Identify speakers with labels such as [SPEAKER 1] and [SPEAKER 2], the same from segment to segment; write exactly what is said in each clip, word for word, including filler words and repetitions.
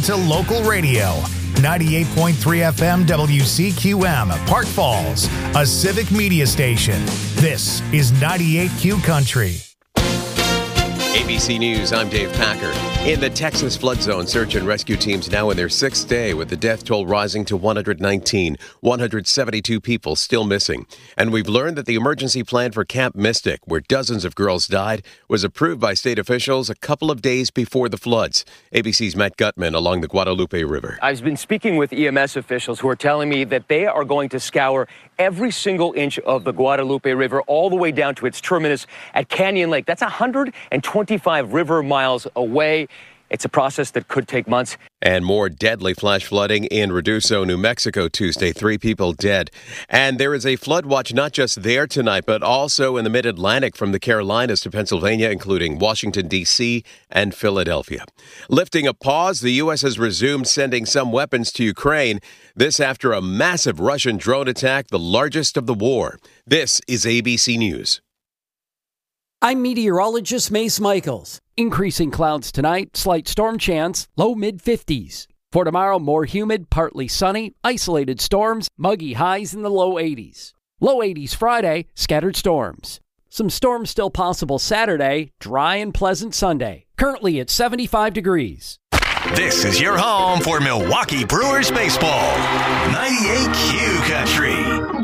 [SPEAKER 1] to local radio. ninety-eight point three F M W C Q M, Park Falls, a civic media station. This is ninety-eight Q Country.
[SPEAKER 2] A B C News, I'm Dave Packer. In the Texas flood zone, search and rescue teams now in their sixth day, with the death toll rising to one hundred nineteen, one hundred seventy-two people still missing. And we've learned that the emergency plan for Camp Mystic, where dozens of girls died, was approved by state officials a couple of days before the floods. A B C's Matt Gutman along the Guadalupe River.
[SPEAKER 3] I've been speaking with E M S officials who are telling me that they are going to scour every single inch of the Guadalupe River all the way down to its terminus at Canyon Lake. That's one hundred twenty-five river miles away. It's a process that could take months.
[SPEAKER 2] And more deadly flash flooding in Reduso, New Mexico Tuesday. Three people dead. And there is a flood watch not just there tonight, but also in the mid-Atlantic from the Carolinas to Pennsylvania, including Washington, D C and Philadelphia. Lifting a pause, the U S has resumed sending some weapons to Ukraine. This after a massive Russian drone attack, the largest of the war. This is A B C News.
[SPEAKER 4] I'm meteorologist Mace Michaels. Increasing clouds tonight, slight storm chance, low mid fifties. For tomorrow, more humid, partly sunny, isolated storms, muggy highs in the low eighties. Low eighties Friday, scattered storms. Some storms still possible Saturday, dry and pleasant Sunday. Currently at seventy-five degrees.
[SPEAKER 5] This is your home for Milwaukee Brewers baseball. ninety-eight Q Country.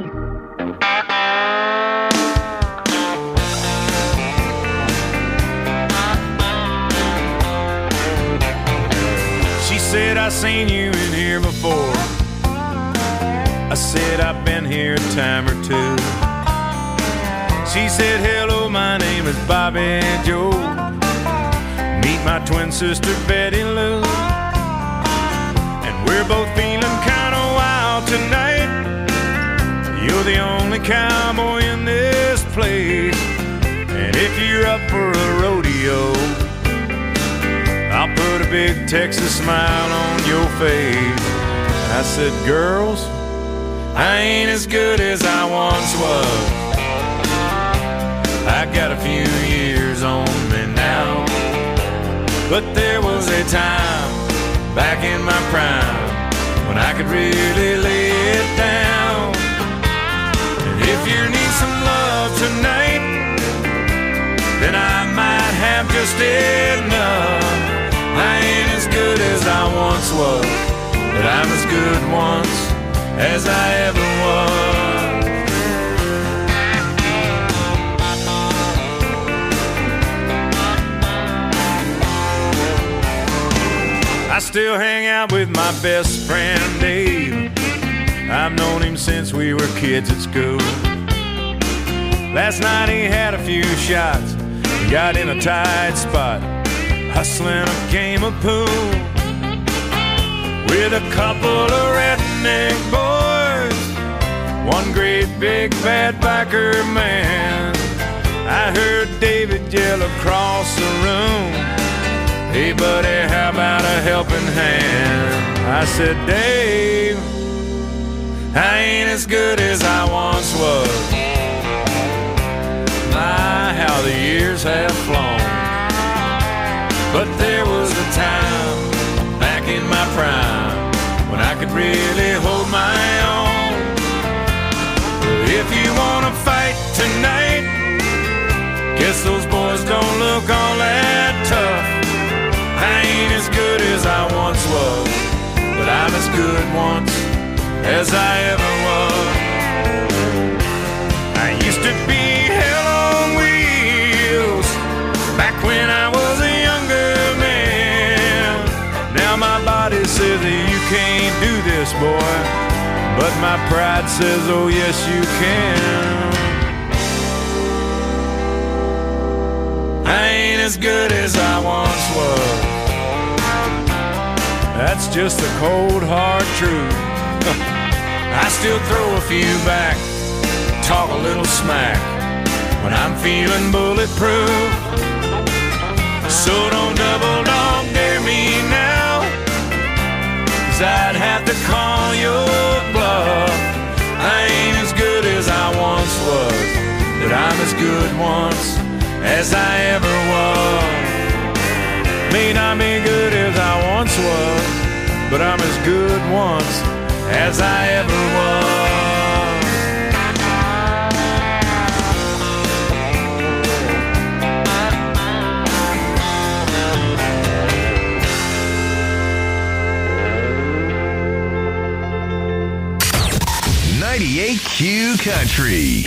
[SPEAKER 6] Said I seen you in here before. I said I've been here a time or two. She said, hello, my name is Bobby Joe. Meet my twin sister Betty Lou. And we're both feeling kind of wild tonight. You're the only cowboy in this place. And if you're up for a rodeo, I'll put a big Texas smile on your face. I said, girls, I ain't as good as I once was. I got a few years on me now. But there was a time back in my prime when I could really lay it down. And if you need some love tonight, then I might have just enough. I ain't as good as I once was, but I'm as good once as I ever was. I still hang out with my best friend Dave. I've known him since we were kids at school. Last night he had a few shots, got in a tight spot, hustling a game of pool with a couple of redneck boys, one great big bad biker man. I heard David yell across the room, hey buddy, how about a helping hand? I said, Dave, I ain't as good as I once was. My, how the years have flown. But there was a time back in my prime when I could really hold my own. If you want to fight tonight, guess those boys don't look all that tough. I ain't as good as I once was, but I'm as good once as I ever was. I used to be hell on wheels back when I was a younger man. Now my body says that you can't do this, boy, but my pride says, oh yes you can. I ain't as good as I once was. That's just the cold hard truth. I still throw a few back, talk a little smack when I'm feeling bulletproof. So don't double dog dare me now, 'cause I'd have to call your bluff. I ain't as good as I once was, but I'm as good once as I ever was. May not be good as I once was, but I'm as good once as I ever was.
[SPEAKER 5] ninety-eight Q Country.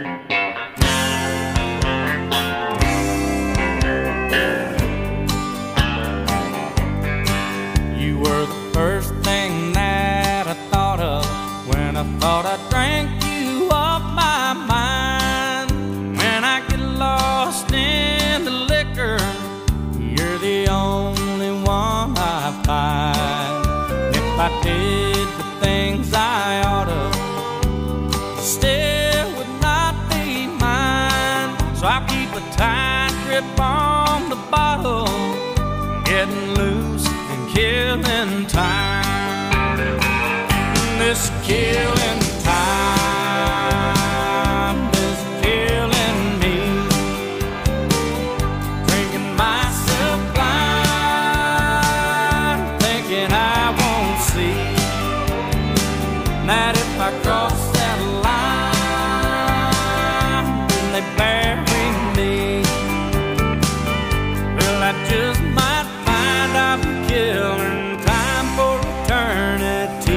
[SPEAKER 7] You were the first thing that I thought of when I thought I drank you off my mind. When I get lost in the liquor, you're the only one I find. If I did the things I ought to, still would not be mine. So I keep a tight grip on the bottle, getting loose and killing time. This killing time is killing me. Drinking myself blind, thinking I won't see that if I cross that line, they bury me. Well, I just might find I'm killing time for eternity.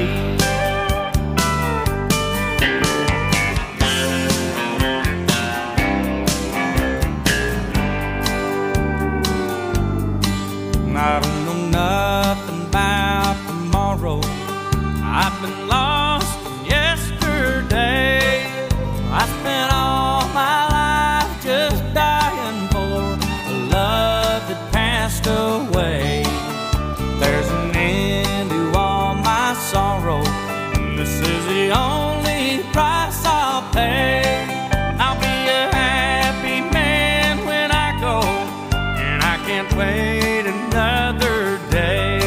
[SPEAKER 7] I don't know nothing about tomorrow. I've been lost in yesterday. I spent all my life just dying for a love that passed away. There's an end to all my sorrow, and this is the only price I'll pay. I'll be a happy man when I go, and I can't wait another day.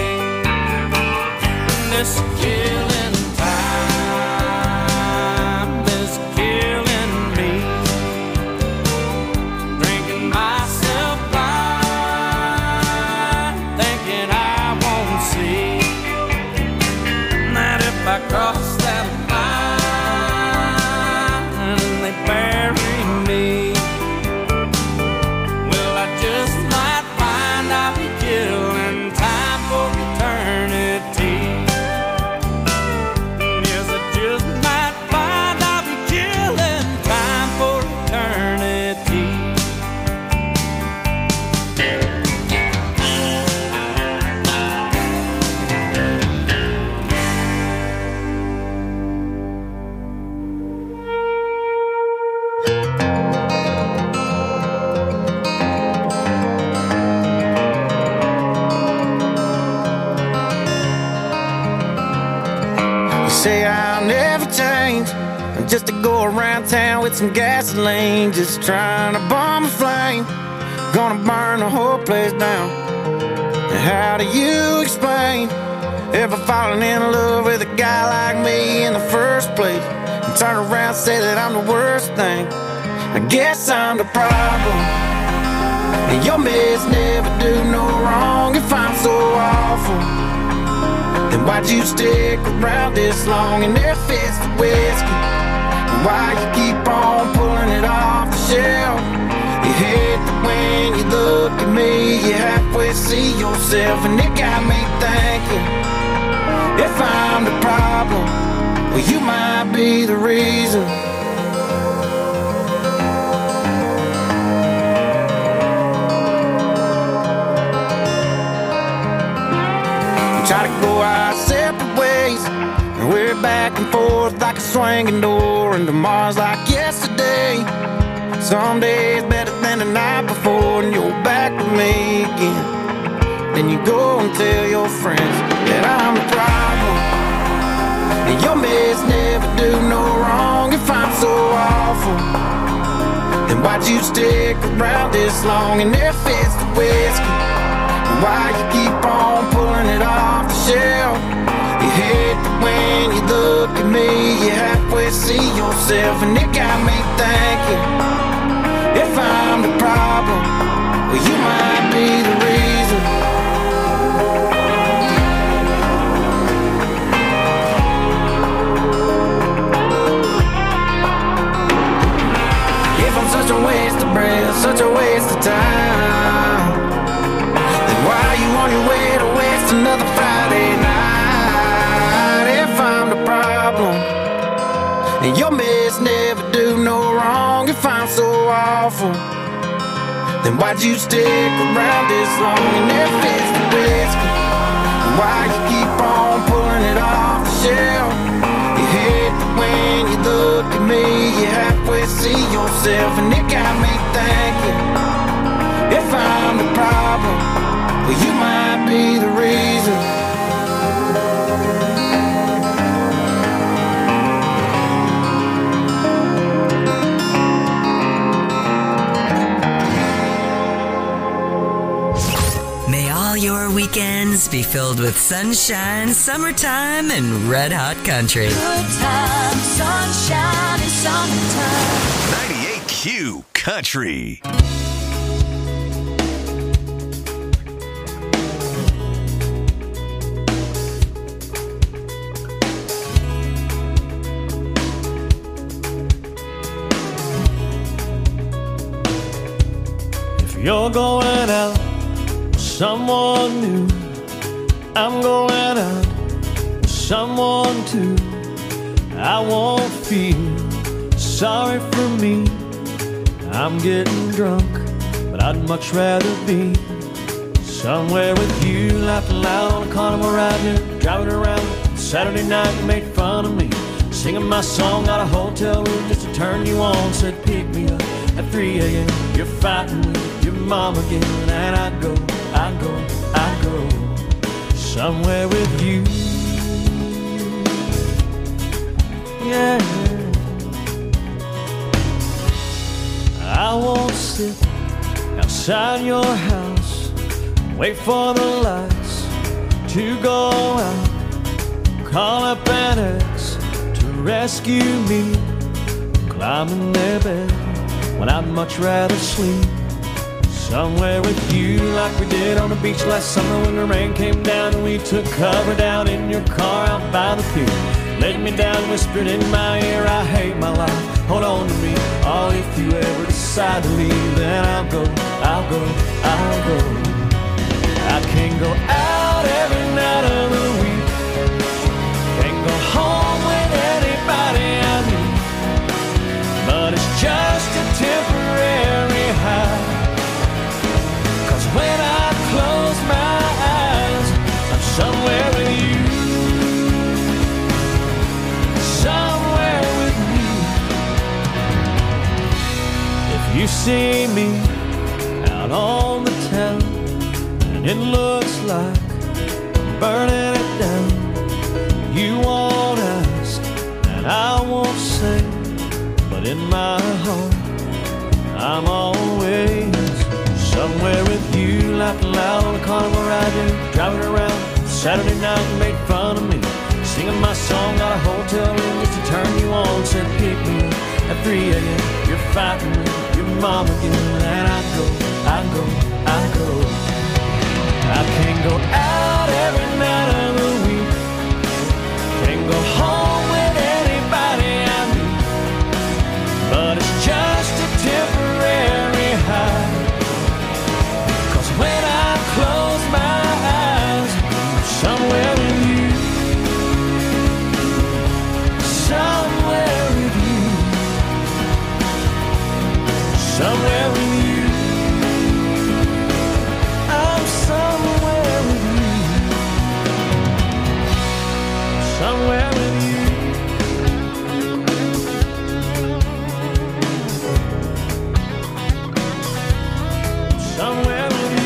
[SPEAKER 7] This killing time is killing me. Drinking myself blind, thinking I won't see that if I cross that line and they bury me, well, I just might find I'll be killing time for eternity. Yes, I just might find I'll be killing time for eternity.
[SPEAKER 8] You say I'll never change, just to go around town with some gasoline, just trying to bomb a flame, gonna burn the whole place down. And how do you explain ever falling in love with a guy like me in the first place, and turn around and say that I'm the worst thing? I guess I'm the problem, and your meds never do no wrong. If I'm so awful, then why'd you stick around this long? And if it's the whiskey, then why you keep on pulling it off the shelf? You hate that when you look at me, you halfway see yourself, and it got me thinking, if I'm the problem, well, you might be the reason. Try to go our separate ways, and we're back and forth like a swinging door, and tomorrow's like yesterday. Some days better than the night before, and you're back with me again. Then you go and tell your friends that I'm the problem, and your meds never do no wrong. If I'm so awful, then why'd you stick around this long? And if it's the whiskey, why you keep on pulling it off the shelf? You hate that when you look at me, you halfway see yourself, and it got me thinking, if I'm the problem, well, you might be the reason. just another Friday night. If I'm the problem and your mess never do no wrong, if I'm so awful, then why'd you stick around this long? And if it's the whiskey, then why you keep on pulling it off the shelf? You hate that when you look at me, you halfway see yourself, and it got me thinking, if I'm the problem, well, you might be the reason.
[SPEAKER 9] Your weekends be filled with sunshine, summertime, and red hot country.
[SPEAKER 10] Good time, sunshine, and summertime.
[SPEAKER 5] ninety-eight Q Country.
[SPEAKER 6] If you're going out someone new, I'm going out with someone too. I won't feel sorry for me. I'm getting drunk, but I'd much rather be somewhere with you, laughing loud on a carnival ride here, driving around Saturday night. You made fun of me, singing my song out of a hotel room just to turn you on. Said pick me up at three a.m. You're fighting with your mom again, and I'd go I go, I go somewhere with you. Yeah, I won't sit outside your house, wait for the lights to go out, call up an ex to rescue me, climb in their bed when I'd much rather sleep somewhere with you, like we did on the beach last summer when the rain came down and we took cover down in your car out by the pier. Laid me down, whispered in my ear, I hate my life, hold on to me. Oh, if you ever decide to leave, then I'll go, I'll go, I'll go. I can't go out every night of the week, can't go home with anybody I meet, but it's just a temporary high. When I close my eyes, I'm somewhere with you, somewhere with you. If you see me out on the town and it looks like I'm burning it down, you won't ask and I won't say, but in my heart I'm always somewhere with you, laughing loud on a carnival ride here, driving around Saturday night. You made fun of me, singing my song out of a hotel room just to turn you on. Said pick me up at three a.m. You're fighting with your mom again, and I go, I go, I go. I can't go out every night of the week, can't go home with anybody I meet, but it's just a temporary high. When I close my eyes, I'm somewhere with you, somewhere with you, somewhere with you. I'm somewhere with you, somewhere with you. Somewhere with you.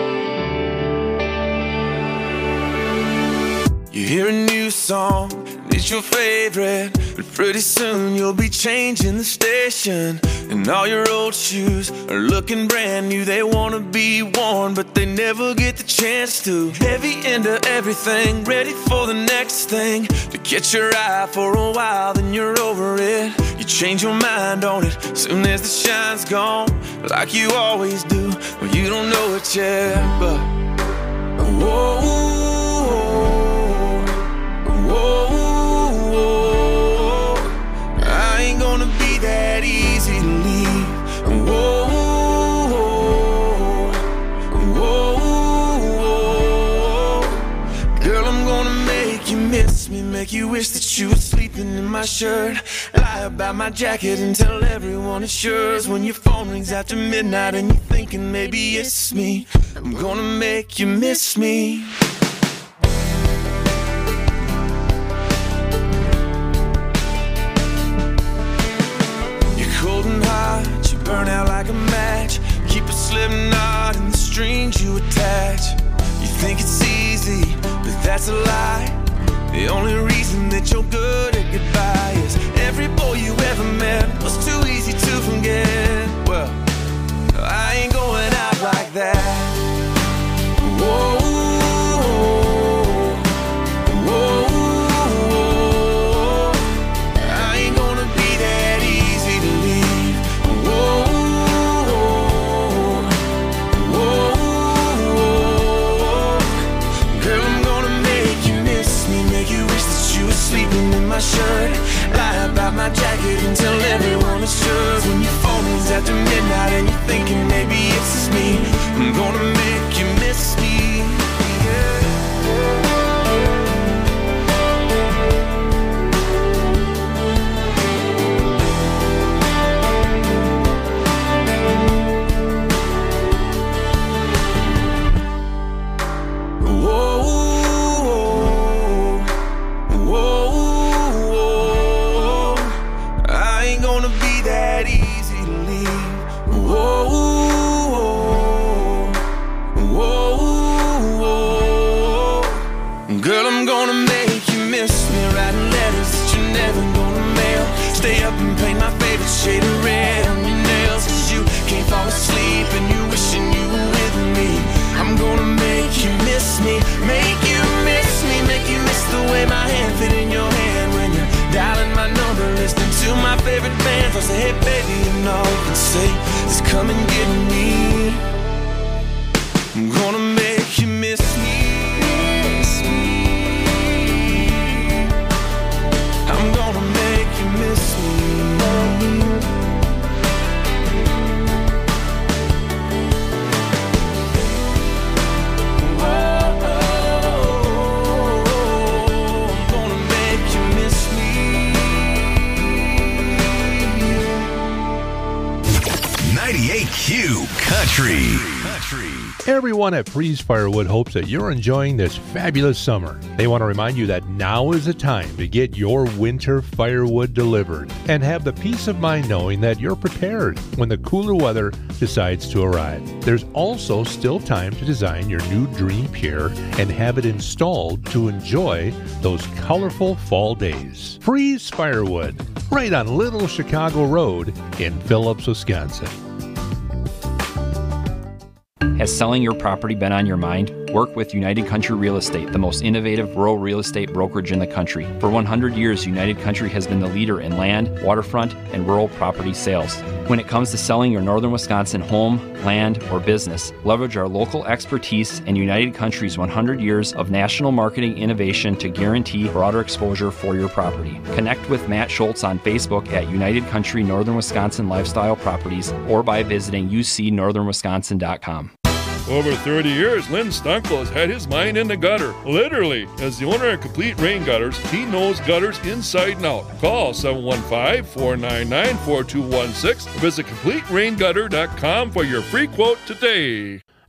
[SPEAKER 8] You hear a new song,
[SPEAKER 11] It's your favorite, but pretty soon you'll be changing the station. And all your old shoes are looking brand new. They wanna be worn, but they never get the chance to. Heavy into everything, ready for the next thing. To catch your eye for a while, then you're over it. You change your mind on it, soon as the shine's gone. Like you always do, well you don't know it yet. But whoa, whoa, whoa, I ain't gonna be that easy to leave. Whoa, whoa, whoa, girl, I'm gonna make you miss me, make you wish that you were sleeping in my shirt. Lie about my jacket and tell everyone it's yours. When your phone rings after midnight and you're thinking maybe it's me, I'm gonna make you miss me. You burn out like a match. Keep a slip knot in the strings you attach. You think it's easy, but that's a lie. The only reason that you're good at goodbye is every boy you ever met was too easy to forget. Well, I ain't going out like that. Whoa, whoa, whoa, I ain't gonna be that easy to leave. Whoa, whoa, girl, I'm gonna make you miss me, make you wish that you were sleeping in my shirt. Lie about my jacket and tell everyone it's yours. When your phone rings after midnight and you're thinking maybe it's just me, I'm gonna make you miss me. Yeah. Girl, I'm gonna make you miss me, writing letters that you're never gonna mail. Stay up and paint my favorite shade of red on your nails, cause you can't fall asleep and you wishing you were with me. I'm gonna make you miss me, make you miss me, make you miss the way my hand fit in your hand when you're dialing my number, listening to my favorite bands. I say, hey baby, you know, and say, just come and get me. I'm gonna make you miss me. I'm gonna make you miss me. Whoa, I'm gonna make you miss me.
[SPEAKER 5] ninety-eight Q Country. Country.
[SPEAKER 12] Everyone at Freeze Firewood hopes that you're enjoying this fabulous summer. They want to remind you that now is the time to get your winter firewood delivered and have the peace of mind knowing that you're prepared when the cooler weather decides to arrive. There's also still time to design your new dream pier and have it installed to enjoy those colorful fall days. Freeze Firewood, right on Little Chicago Road in Phillips, Wisconsin.
[SPEAKER 13] Has selling your property been on your mind? Work with United Country Real Estate, the most innovative rural real estate brokerage in the country. For one hundred years, United Country has been the leader in land, waterfront, and rural property sales. When it comes to selling your northern Wisconsin home, land, or business, leverage our local expertise and United Country's one hundred years of national marketing innovation to guarantee broader exposure for your property. Connect with Matt Schultz on Facebook at United Country Northern Wisconsin Lifestyle Properties or by visiting u c northern wisconsin dot com.
[SPEAKER 14] Over thirty years, Lynn Stunkel has had his mind in the gutter. Literally. As the owner of Complete Rain Gutters, he knows gutters inside and out. Call seven one five, four nine nine, four two one six or visit complete rain gutter dot com for your free quote today.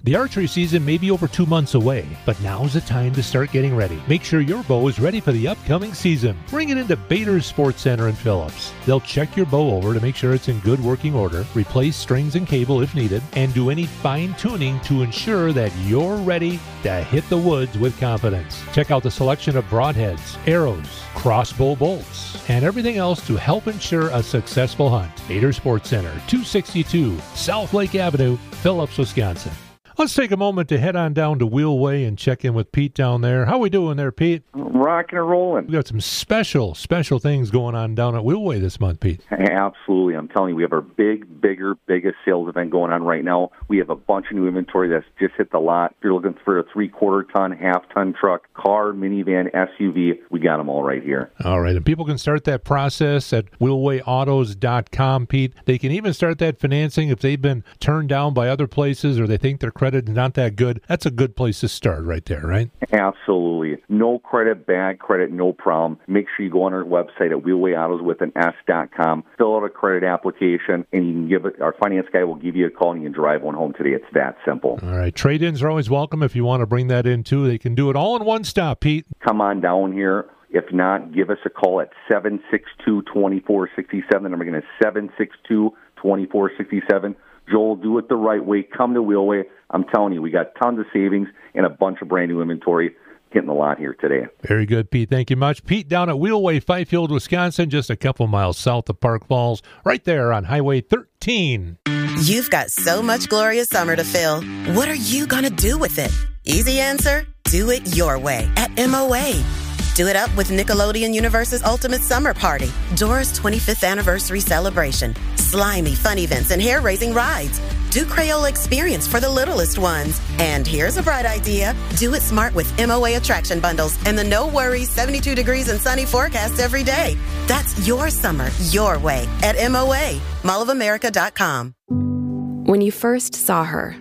[SPEAKER 12] The archery season may be over two months away, but now's the time to start getting ready. Make sure your bow is ready for the upcoming season. Bring it into Bader's Sports Center in Phillips. They'll check your bow over to make sure it's in good working order, replace strings and cable if needed, and do any fine-tuning to ensure that you're ready to hit the woods with confidence. Check out the selection of broadheads, arrows, crossbow bolts, and everything else to help ensure a successful hunt. Bader Sports Center, two sixty-two South Lake Avenue, Phillips, Wisconsin. Let's take a moment to head on down to Wheelway and check in with Pete down there. How we doing there, Pete?
[SPEAKER 15] Rocking and rolling.
[SPEAKER 12] We got some special, special things going on down at Wheelway this month, Pete.
[SPEAKER 15] Absolutely. I'm telling you, we have our big, bigger, biggest sales event going on right now. We have a bunch of new inventory that's just hit the lot. If you're looking for a three-quarter ton, half-ton truck, car, minivan, S U V, we got them all right here.
[SPEAKER 12] All right. And people can start that process at wheelway autos dot com, Pete. They can even start that financing if they've been turned down by other places or they think their credit is not that good. That's a good place to start right there, right?
[SPEAKER 15] Absolutely. No credit, bad credit, no problem. Make sure you go on our website at wheelway autos with an S dot com, fill out a credit application, and you can give it. Our finance guy will give you a call and you can drive one home today. It's that simple.
[SPEAKER 12] All right. Trade-ins are always welcome if you want to bring that in too. They can do it all in one stop, Pete.
[SPEAKER 15] Come on down here. If not, give us a call at seven six two, two four six seven. The number again is seven six two, two four six seven. Joel, do it the right way. Come to Wheelway. I'm telling you, we got tons of savings and a bunch of brand new inventory hitting the lot here today.
[SPEAKER 12] Very good, Pete. Thank you much. Pete down at Wheelway, Fifield, Wisconsin, just a couple miles south of Park Falls, right there on Highway thirteen.
[SPEAKER 16] You've got so much glorious summer to fill. What are you going to do with it? Easy answer, do it your way at M O A. Do it up with Nickelodeon Universe's Ultimate Summer Party, Dora's twenty-fifth anniversary celebration, slimy fun events and hair-raising rides. Do Crayola Experience for the littlest ones. And here's a bright idea. Do it smart with M O A attraction bundles and the no worries seventy-two degrees and sunny forecast every day. That's your summer, your way at M O A, mall of america dot com.
[SPEAKER 17] When you first saw her,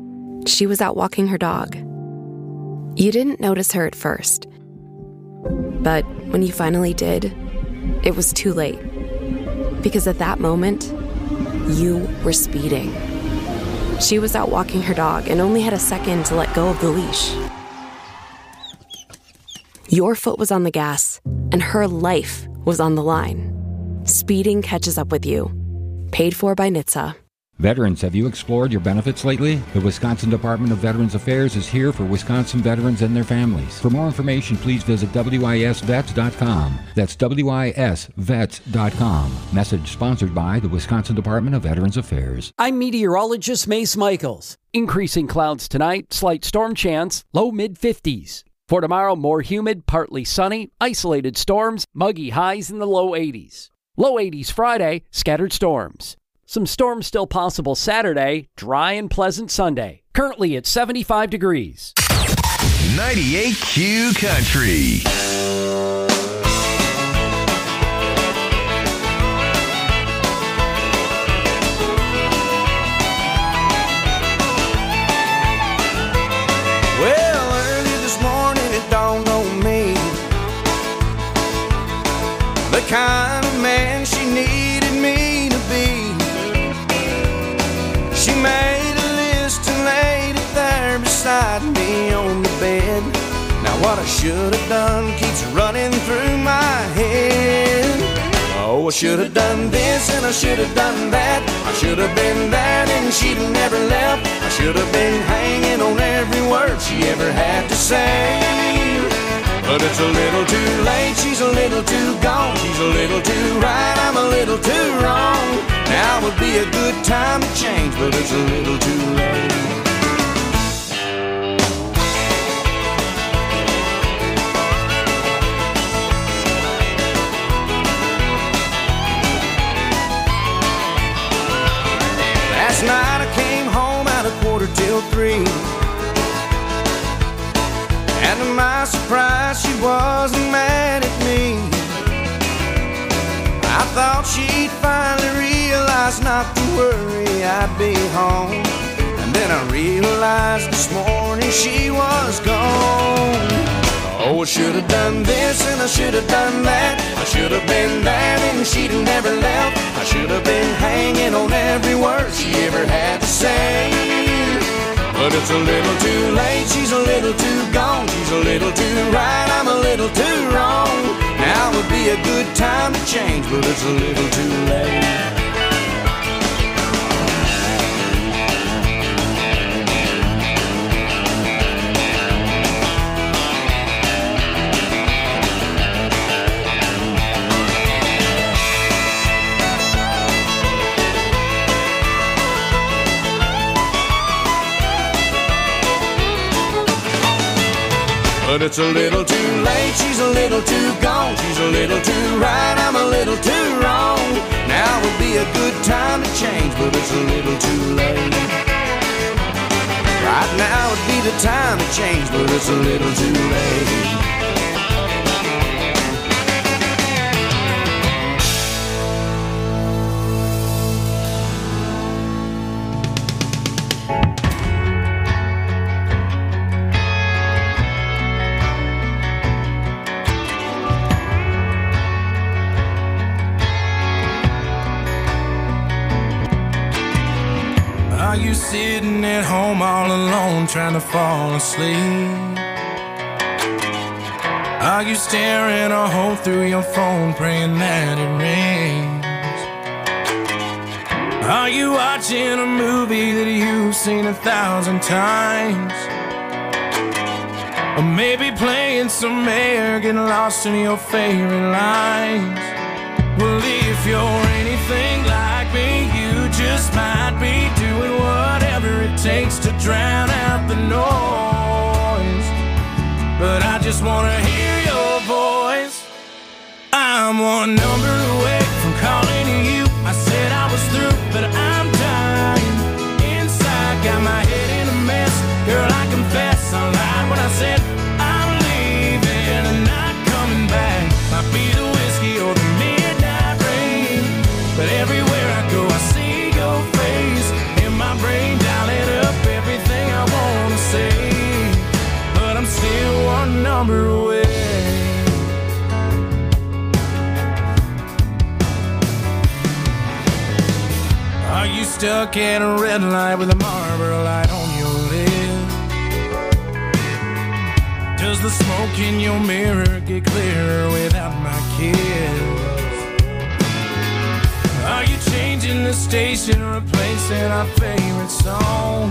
[SPEAKER 17] she was out walking her dog. You didn't notice her at first. But when you finally did, it was too late. Because at that moment, you were speeding. She was out walking her dog and only had a second to let go of the leash. Your foot was on the gas, and her life was on the line. Speeding catches up with you. Paid for by N H T S A.
[SPEAKER 18] Veterans, have you explored your benefits lately? The Wisconsin Department of Veterans Affairs is here for Wisconsin veterans and their families. For more information, please visit W I S vets dot com. That's W I S vets dot com. Message sponsored by the Wisconsin Department of Veterans Affairs.
[SPEAKER 4] I'm meteorologist Mace Michaels. Increasing clouds tonight, slight storm chance, low mid fifties. For tomorrow, more humid, partly sunny, isolated storms, muggy highs in the low eighties. Low eighties Friday, scattered storms. Some storms still possible Saturday, dry and pleasant Sunday. Currently at seventy-five degrees.
[SPEAKER 5] ninety-eight Q Country.
[SPEAKER 8] Well, early this morning it dawned on me the kind of man she needed me to be. She made a list and laid it there beside me on the bed. Now what I should have done keeps running through my head. Oh, I should have done this and I should have done that. I should have been there and she'd have never left. I should have been hanging on every word she ever had to say. But it's a little too late, she's a little too gone. She's a little too right, I'm a little too wrong. Now would be a good time to change, but it's a little too late. Last night I came home at a quarter till three. And to my surprise, she wasn't mad at me. I thought she'd finally realize not to worry, I'd be home. And then I realized this morning she was gone. Oh, I should have done this and I should have done that. I should have been there and she'd have never left. I should have been hanging on every word she ever had to say.
[SPEAKER 11] But it's a little too late, she's a little too gone. She's a little too right, I'm a little too wrong. Now would be a good time to change, but it's a little too late. But it's a little too late, she's a little too gone. She's a little too right, I'm a little too wrong. Now would be a good time to change, but it's a little too late. Right now would be the time to change, but it's a little too late. Are you sitting at home all alone trying to fall asleep? Are you staring a hole through your phone praying that it rings? Are you watching a movie that you've seen a thousand times? Or maybe playing some air, getting lost in your favorite lines? Well, if you're anything like me, you just might be doing whatever it takes to drown out the noise. But I just wanna hear your voice. I'm one number away from calling you. I said I was through, but I'm dying inside. Got my head in a mess. Girl, I confess I lied when I said I'm leaving and not coming back. Might be the whiskey or the midnight rain, but everywhere I go I see your face in my brain, dialing up everything I wanna say. But I'm still one number away. Are you stuck at a red light with a Marlboro light on your lip? Does the smoke in your mirror get clearer without my kiss? Are you changing the station, replacing our favorite song?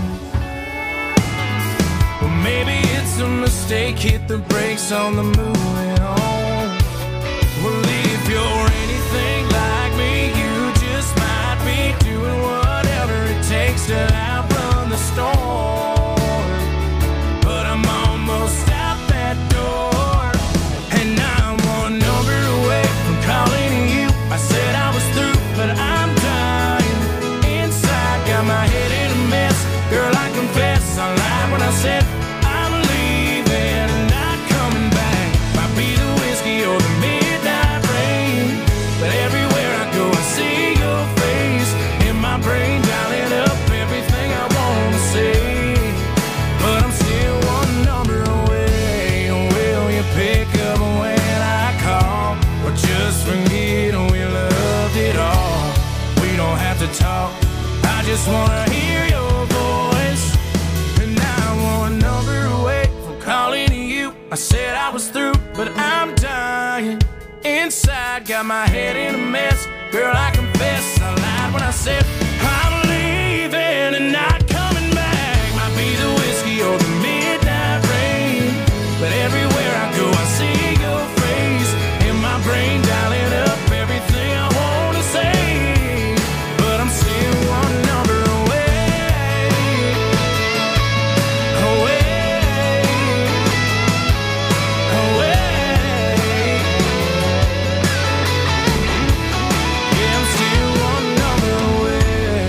[SPEAKER 11] Well, maybe it's a mistake, hit the brakes on the moving on. Well, if you're anything like me, you just might be doing whatever it takes to outrun the storm. But I'm almost out that door, and I'm one number away from calling you. I said I was through, but I'm dying inside. Got my head in a mess. Girl, I confess I lied when I said I'm leaving and not coming back. Might be the whiskey or the midnight rain, but everywhere I go I see your face in my brain, dialing up everything I wanna say. But I'm still one number away. Will you pick up when I call, or just forget we loved it all? We don't have to talk, I just wanna hear your voice. And now I'm one number away from calling you. I said I was through, but I'm dying inside. Got my head in a mess. Girl, I confess I lied when I said I'm leaving and not coming back. Might be the whiskey or the midnight rain, but everywhere I go I see your face in my brain, dialing up everything I wanna say. But I'm still one number away, away, away. Yeah, I'm still one number away.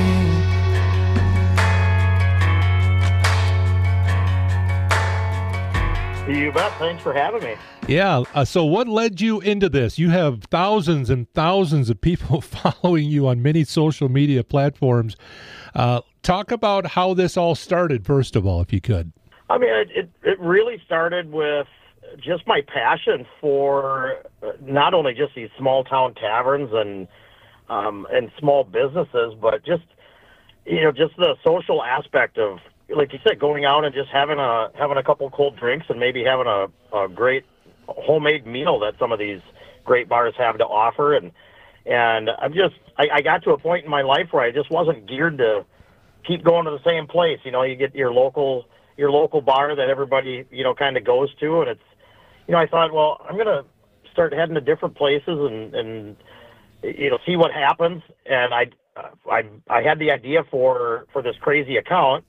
[SPEAKER 19] You bet. Thanks for having me.
[SPEAKER 12] Yeah. Uh, so what led you into this? You have thousands and thousands of people following you on many social media platforms. Uh, talk about how this all started, first of all, if you could.
[SPEAKER 19] I mean, it, it, it really started with just my passion for not only just these small town taverns and um, and small businesses, but just, you know, just the social aspect of like you said, going out and just having a having a couple cold drinks and maybe having a, a great homemade meal that some of these great bars have to offer. And and I'm just I, I got to a point in my life where I just wasn't geared to keep going to the same place. You know, you get your local your local bar that everybody, you know, kind of goes to, and it's, you know, I thought, well, I'm gonna start heading to different places and and you know, see what happens. And I I I had the idea for for this crazy account.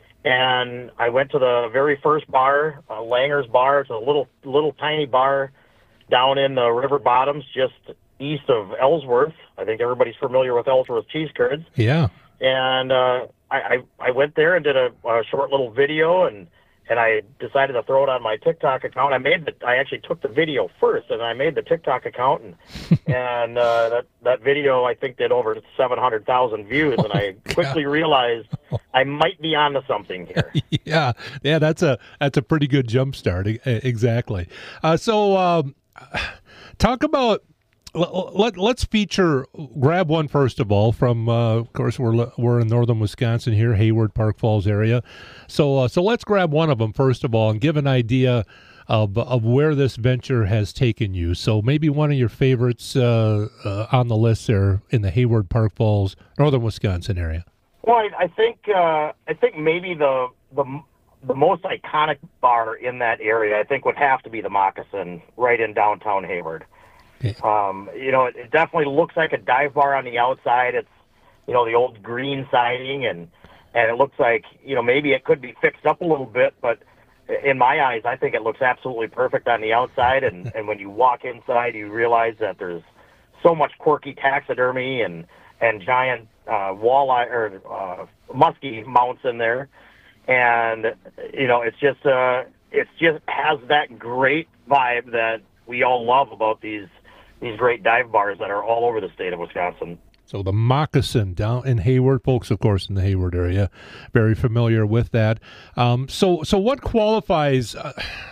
[SPEAKER 19] And I went to the very first bar, uh, Langer's Bar. It's a little, little tiny bar down in the river bottoms, just east of Ellsworth. I think everybody's familiar with Ellsworth cheese curds.
[SPEAKER 12] Yeah.
[SPEAKER 19] And uh, I, I I went there and did a, a short little video, and and I decided to throw it on my TikTok account. I made the, I actually took the video first, and I made the TikTok account, and and uh, that that video I think did over seven hundred thousand views, oh, and I quickly God. realized I might be onto something here.
[SPEAKER 12] yeah, yeah, that's a that's a pretty good jump start. Exactly. Uh, so, um, talk about. Let, let's feature, grab one first of all from, uh, of course, we're we're in northern Wisconsin here, Hayward, Park Falls area. So uh, so let's grab one of them first of all and give an idea of of where this venture has taken you. So maybe one of your favorites uh, uh, on the list there in the Hayward, Park Falls, northern Wisconsin area.
[SPEAKER 19] Well, I, I think uh, I think maybe the the the most iconic bar in that area I think would have to be the Moccasin right in downtown Hayward. Um, you know, it, it definitely looks like a dive bar on the outside. It's, you know, the old green siding, and and it looks like, you know, maybe it could be fixed up a little bit, but in my eyes, I think it looks absolutely perfect on the outside. And, and when you walk inside, you realize that there's so much quirky taxidermy and and giant uh, walleye or uh, muskie mounts in there, and you know, it's just uh, it's just has that great vibe that we all love about these. these great dive bars that are all over the state of Wisconsin.
[SPEAKER 12] So the Moccasin down in Hayward, folks, of course, in the Hayward area, very familiar with that. Um, so, so what qualifies? Uh,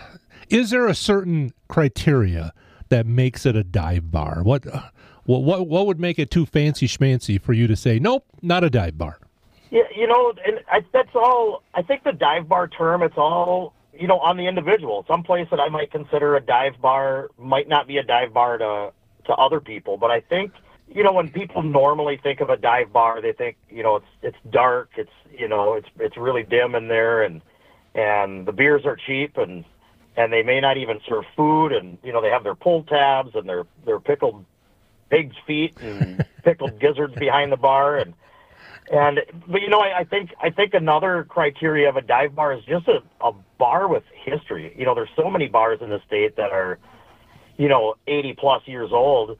[SPEAKER 12] is there a certain criteria that makes it a dive bar? What, uh, what, what, what would make it too fancy schmancy for you to say, nope, not a dive bar?
[SPEAKER 19] Yeah, you know, and I, that's all. I think the dive bar term, it's all, you know, on the individual. Some place that I might consider a dive bar might not be a dive bar to to other people. But I think, you know, when people normally think of a dive bar, they think, you know, it's it's dark, it's, you know, it's it's really dim in there, and and the beers are cheap, and and they may not even serve food, and, you know, they have their pull tabs and their their pickled pig's feet and pickled gizzards behind the bar, and And, but you know, I, I think I think another criteria of a dive bar is just a, a bar with history. You know, there's so many bars in the state that are, you know, eighty plus years old,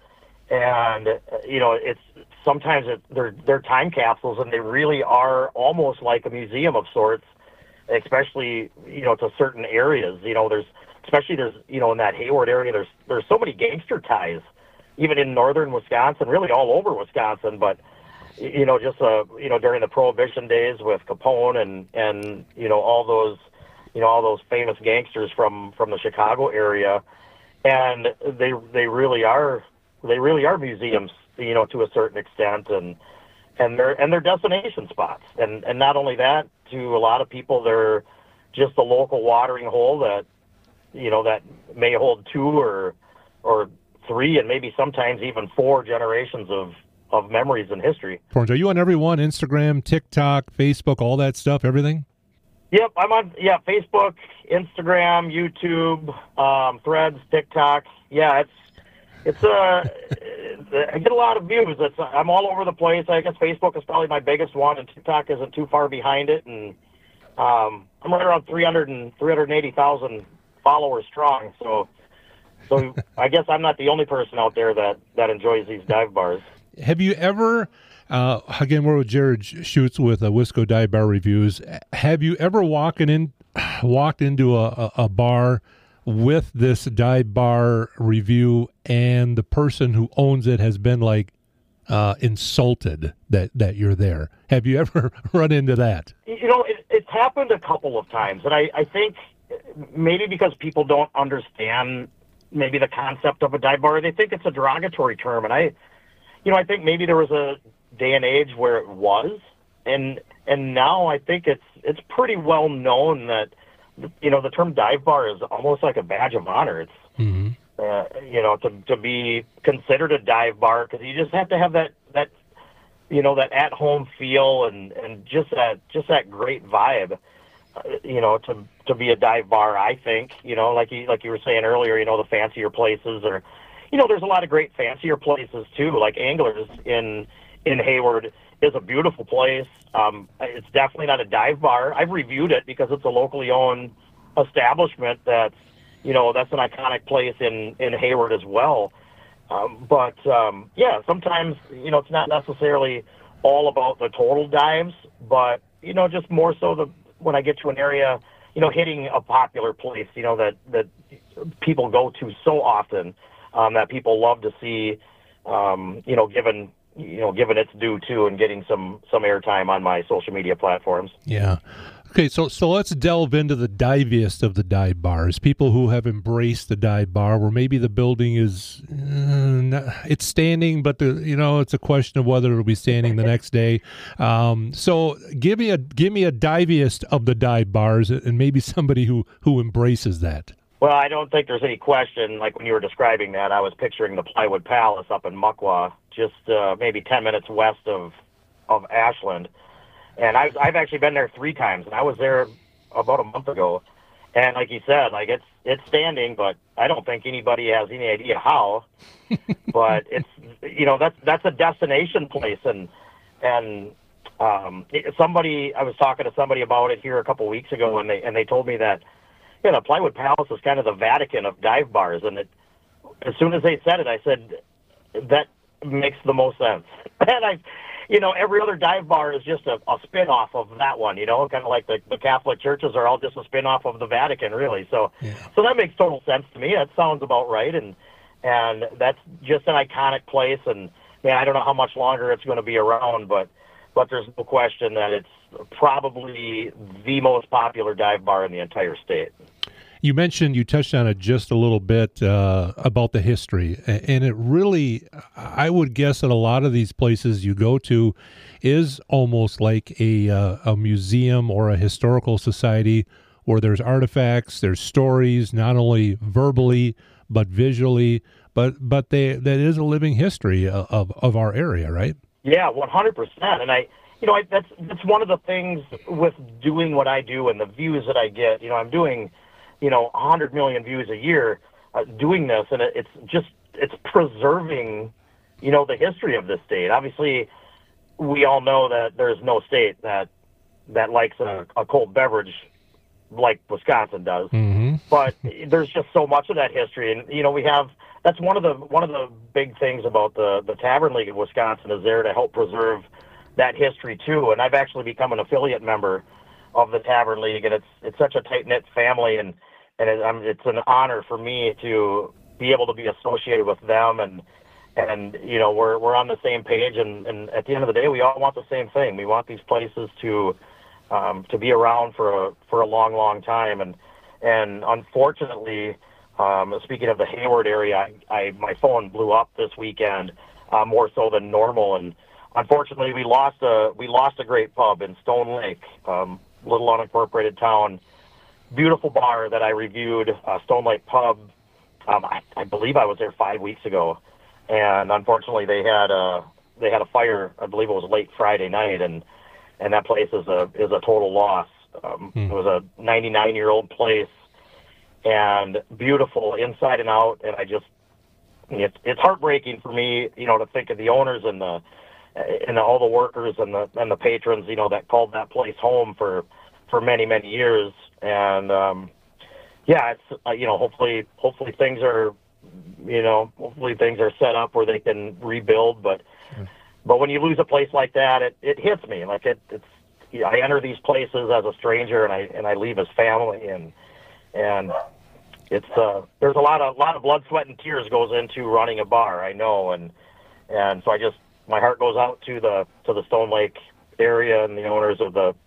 [SPEAKER 19] and you know, it's sometimes it, they're they're time capsules, and they really are almost like a museum of sorts. Especially, you know, to certain areas. You know, there's especially there's you know in that Hayward area, there's there's so many gangster ties, even in northern Wisconsin, really all over Wisconsin, but. You know, just uh, you know, during the Prohibition days with Capone and and you know all those, you know all those famous gangsters from, from the Chicago area, and they they really are they really are museums, you know, to a certain extent, and and they're and they're destination spots, and and not only that, to a lot of people, they're just a local watering hole that, you know, that may hold two or or three and maybe sometimes even four generations of. of memories and history.
[SPEAKER 12] Are you on every one? Instagram, TikTok, Facebook, all that stuff, everything?
[SPEAKER 19] Yep, I'm on, yeah, Facebook, Instagram, YouTube, um, Threads, TikTok. Yeah, it's, it's, uh, I get a lot of views. It's, I'm all over the place. I guess Facebook is probably my biggest one, and TikTok isn't too far behind it. And, um, I'm right around three hundred and three hundred eighty thousand followers strong. So, so I guess I'm not the only person out there that, that enjoys these dive bars.
[SPEAKER 12] Have you ever, uh, again, we're with Jared Schutz with uh, Wisco Dive Bar Reviews. Have you ever walking in, walked into a, a, a bar with this dive bar review, and the person who owns it has been like uh, insulted that, that you're there? Have you ever run into that?
[SPEAKER 19] You know, it, it's happened a couple of times, and I, I think maybe because people don't understand maybe the concept of a dive bar, they think it's a derogatory term, and I. You know, I think maybe there was a day and age where it was, and and now I think it's it's pretty well known that, you know, the term dive bar is almost like a badge of honor. It's
[SPEAKER 12] Mm-hmm.
[SPEAKER 19] uh, you know, to to be considered a dive bar, because you just have to have that that you know that at home feel and and just that just that great vibe. Uh, you know, to to be a dive bar, I think, you know, like you like you were saying earlier, you know, the fancier places, or, you know, there's a lot of great fancier places too, like Anglers in in Hayward is a beautiful place. Um, it's definitely not a dive bar. I've reviewed it because it's a locally owned establishment that's, you know, that's an iconic place in, in Hayward as well. Um, but, um, yeah, sometimes, you know, it's not necessarily all about the total dives, but, you know, just more so the when I get to an area, you know, hitting a popular place, you know, that, that people go to so often, um, that people love to see, um, you know, given, you know, given its due too, and getting some, some airtime on my social media platforms.
[SPEAKER 12] Yeah. Okay, so so let's delve into the diviest of the dive bars. People who have embraced the dive bar, where maybe the building is uh, not, it's standing, but the you know it's a question of whether it'll be standing the next day. Um, so give me a give me a diviest of the dive bars, and maybe somebody who who embraces that.
[SPEAKER 19] Well, I don't think there's any question. Like when you were describing that, I was picturing the Plywood Palace up in Muckwa, just uh, maybe ten minutes west of of Ashland. And I've, I've actually been there three times, and I was there about a month ago. And like you said, like it's it's standing, but I don't think anybody has any idea how. But it's, you know, that's that's a destination place, and and um, it, somebody I was talking to somebody about it here a couple weeks ago, and they and they told me that, you know, Plywood Palace is kind of the Vatican of dive bars. And it, as soon as they said it, I said that makes the most sense. And I. You know, every other dive bar is just a, a spin-off of that one, you know, kind of like the, the Catholic churches are all just a spin-off of the Vatican, really. So yeah. so that makes total sense to me. That sounds about right, and and that's just an iconic place. And, man, I don't know how much longer it's going to be around, but, but there's no question that it's probably the most popular dive bar in the entire state.
[SPEAKER 12] You mentioned, you touched on it just a little bit uh, about the history, and it really, I would guess that a lot of these places you go to is almost like a uh, a museum or a historical society where there's artifacts, there's stories, not only verbally but visually, but but they that is a living history of of our area, right?
[SPEAKER 19] Yeah, one hundred percent. And I, you know, I, that's that's one of the things with doing what I do and the views that I get. You know, I'm doing, you know, one hundred million views a year uh, doing this, and it, it's just, it's preserving, you know, the history of this state. Obviously, we all know that there's no state that that likes a, a cold beverage like Wisconsin does.
[SPEAKER 12] Mm-hmm.
[SPEAKER 19] But there's just so much of that history, and, you know, we have, that's one of the one of the big things about the, the Tavern League of Wisconsin is there to help preserve that history, too. And I've actually become an affiliate member of the Tavern League, and it's it's such a tight-knit family, and and it, um, it's an honor for me to be able to be associated with them, and and you know we're we're on the same page, and, and at the end of the day, we all want the same thing. We want these places to um, to be around for a for a long, long time, and and unfortunately, um, speaking of the Hayward area, I, I my phone blew up this weekend, uh, more so than normal, and unfortunately, we lost a we lost a great pub in Stone Lake. Um, little unincorporated town, beautiful bar that I reviewed, uh, Stone Lake Pub. Um, I, I believe I was there five weeks ago, and unfortunately they had a they had a fire. I believe it was late Friday night, and and that place is a is a total loss. Um,
[SPEAKER 12] Hmm.
[SPEAKER 19] It was a ninety-nine year old place, and beautiful inside and out. And I just it's it's heartbreaking for me, you know, to think of the owners and the and all the workers and the and the patrons, you know, that called that place home for for many many years. And um, yeah, it's uh, you know, hopefully hopefully things are, you know, hopefully things are set up where they can rebuild. But
[SPEAKER 12] Mm.
[SPEAKER 19] but when you lose a place like that, it, it hits me. Like it it's you know, I enter these places as a stranger, and I and I leave as family, and and it's uh there's a lot of lot of blood, sweat, and tears goes into running a bar. I know, and and so I just. My heart goes out to the to the Stone Lake area and the owners of the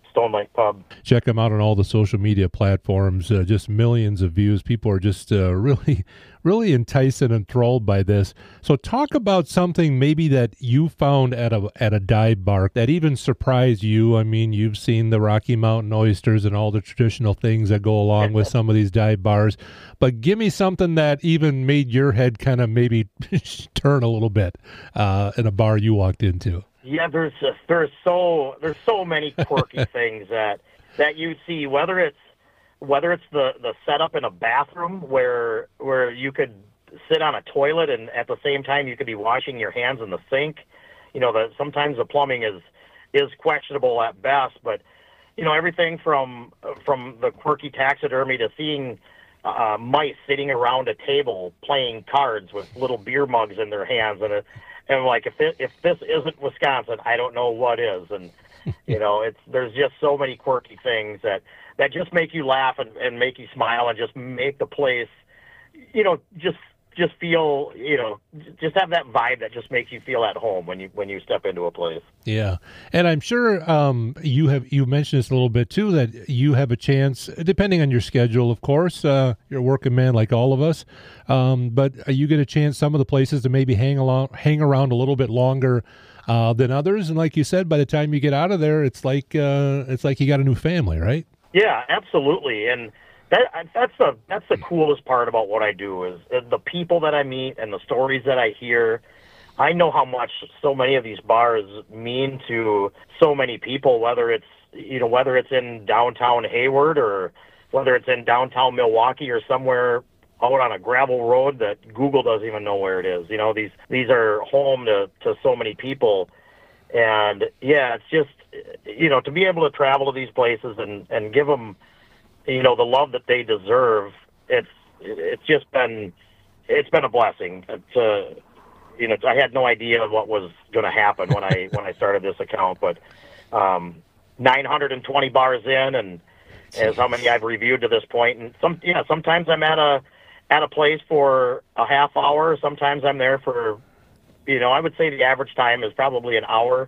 [SPEAKER 19] Stone Lake Pub.
[SPEAKER 12] Check them out on all the social media platforms. Uh, just millions of views. People are just uh, really, really enticed and enthralled by this. So talk about something maybe that you found at a at a dive bar that even surprised you. I mean, you've seen the Rocky Mountain oysters and all the traditional things that go along with some of these dive bars. But give me something that even made your head kind of maybe turn a little bit uh, in a bar you walked into.
[SPEAKER 19] Yeah, there's just, there's so there's so many quirky things that that you see. Whether it's whether it's the, the setup in a bathroom where where you could sit on a toilet and at the same time you could be washing your hands in the sink. You know, the, sometimes the plumbing is is questionable at best, but you know, everything from from the quirky taxidermy to seeing uh, mice sitting around a table playing cards with little beer mugs in their hands, and a, and like if it, if this isn't Wisconsin, I don't know what is. And you know, it's there's just so many quirky things that that just make you laugh and, and make you smile and just make the place, you know, just just feel, you know, just have that vibe that just makes you feel at home when you when you step into a place.
[SPEAKER 12] Yeah, and I'm sure um, you have you mentioned this a little bit too, that you have a chance, depending on your schedule, of course. Uh, you're a working man like all of us, um, but you get a chance some of the places to maybe hang along, hang around a little bit longer uh, than others. And like you said, by the time you get out of there, it's like uh, it's like you got a new family, right?
[SPEAKER 19] Yeah, absolutely, and. That, that's the that's the coolest part about what I do is the people that I meet and the stories that I hear. I know how much so many of these bars mean to so many people, whether it's you know whether it's in downtown Hayward or whether it's in downtown Milwaukee or somewhere out on a gravel road that Google doesn't even know where it is. You know, these these are home to, to so many people, and yeah, it's just you know to be able to travel to these places and, and give them. You know, the love that they deserve. It's it's just been it's been a blessing. To, you know, I had no idea what was going to happen when I when I started this account, but um, nine hundred twenty bars in, and is how many I've reviewed to this point. And some, yeah, sometimes I'm at a at a place for a half hour. Sometimes I'm there for, you know, I would say the average time is probably an hour,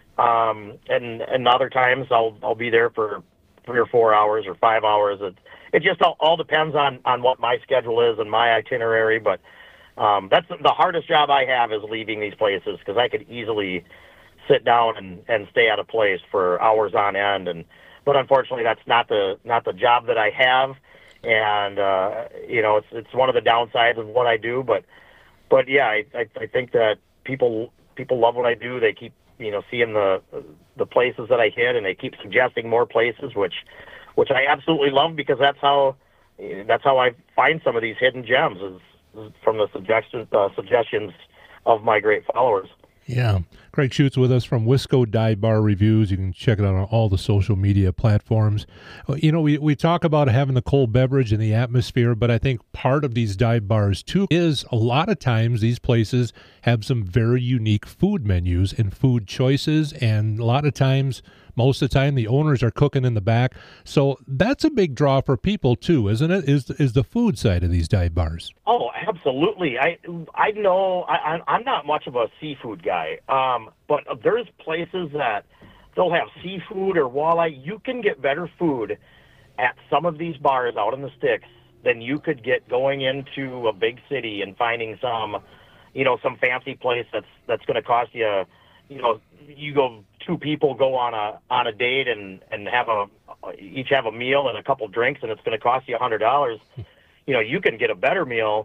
[SPEAKER 19] um, and and other times I'll I'll be there for three or four hours or five hours. It, it just all, all depends on, on what my schedule is and my itinerary. But um, that's the hardest job I have is leaving these places because I could easily sit down and, and stay at a place for hours on end. And but unfortunately, that's not the not the job that I have. And uh, you know, it's it's one of the downsides of what I do. But but yeah, I, I, I think that people people love what I do. They keep you know seeing the the places that I hit, and they keep suggesting more places, which which I absolutely love because that's how that's how I find some of these hidden gems is, is from the suggestions uh, suggestions of my great followers.
[SPEAKER 12] Yeah. Craig Schutz with us from Wisco Dive Bar Reviews. You can check it out on all the social media platforms. You know, we, we talk about having the cold beverage and the atmosphere, but I think part of these dive bars, too, is a lot of times these places have some very unique food menus and food choices, and a lot of times, most of the time, the owners are cooking in the back. So that's a big draw for people, too, isn't it, is is the food side of these dive bars?
[SPEAKER 19] Oh, absolutely. I I know I, I'm not much of a seafood guy, um, but there's places that they'll have seafood or walleye. You can get better food at some of these bars out in the sticks than you could get going into a big city and finding some, you know, some fancy place that's that's going to cost you, you know, you go two people go on a on a date and and have a each have a meal and a couple drinks, and it's going to cost you a hundred dollars. You know, you can get a better meal,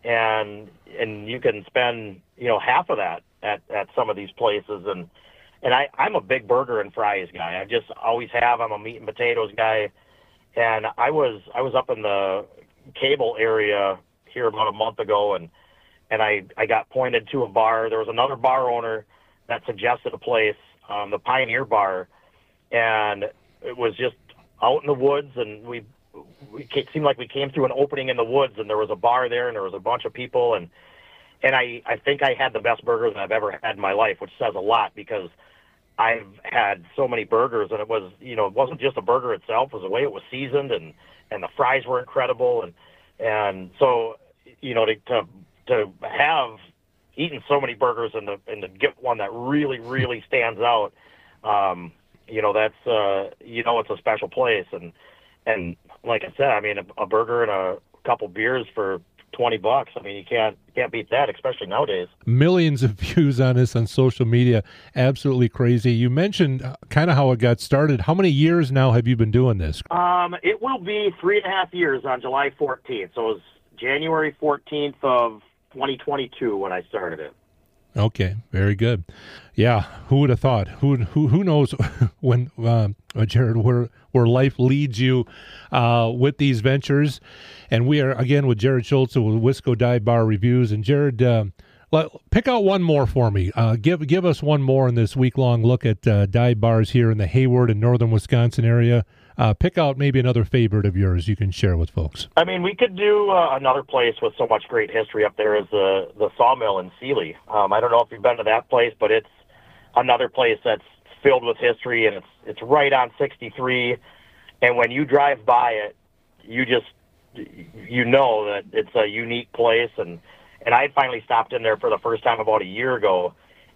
[SPEAKER 19] and and you can spend you know half of that at, at some of these places. And and I I'm a big burger and fries guy. I just always have. I'm a meat and potatoes guy, and I was I was up in the Cable area here about a month ago, and and I I got pointed to a bar. There was another bar owner that suggested a place, um, the Pioneer Bar, and it was just out in the woods, and we, we it seemed like we came through an opening in the woods, and there was a bar there, and there was a bunch of people, and and I, I think I had the best burgers I've ever had in my life, which says a lot because I've had so many burgers, and it was, you know, it wasn't just the burger itself, it was the way it was seasoned, and, and the fries were incredible, and and so, you know, to to, to have eaten so many burgers and to, and to get one that really, really stands out, um, you know, that's uh, you know, it's a special place. And and like I said, I mean, a, a burger and a couple beers for twenty bucks. I mean, you can't you can't beat that, especially nowadays.
[SPEAKER 12] Millions of views on this on social media. Absolutely crazy. You mentioned uh, kind of how it got started. How many years now have you been doing this?
[SPEAKER 19] Um, it will be three and a half years on July fourteenth. So it was January fourteenth of twenty twenty-two when I started it.
[SPEAKER 12] Okay, very good. Yeah, who would have thought? Who who who knows when um, Jared, where where life leads you uh, with these ventures? And we are again with Jared Schultz with Wisco Dive Bar Reviews. And Jared, uh, let, pick out one more for me. Uh, give give us one more in this week long look at uh, dive bars here in the Hayward and northern Wisconsin area. Uh, pick out maybe another favorite of yours you can share with folks.
[SPEAKER 19] I mean, we could do uh, another place with so much great history up there is the the Sawmill in Sealy. Um, I don't know if you've been to that place, but it's another place that's filled with history, and it's it's right on sixty-three. And when you drive by it, you just you know that it's a unique place. And and I finally stopped in there for the first time about a year ago,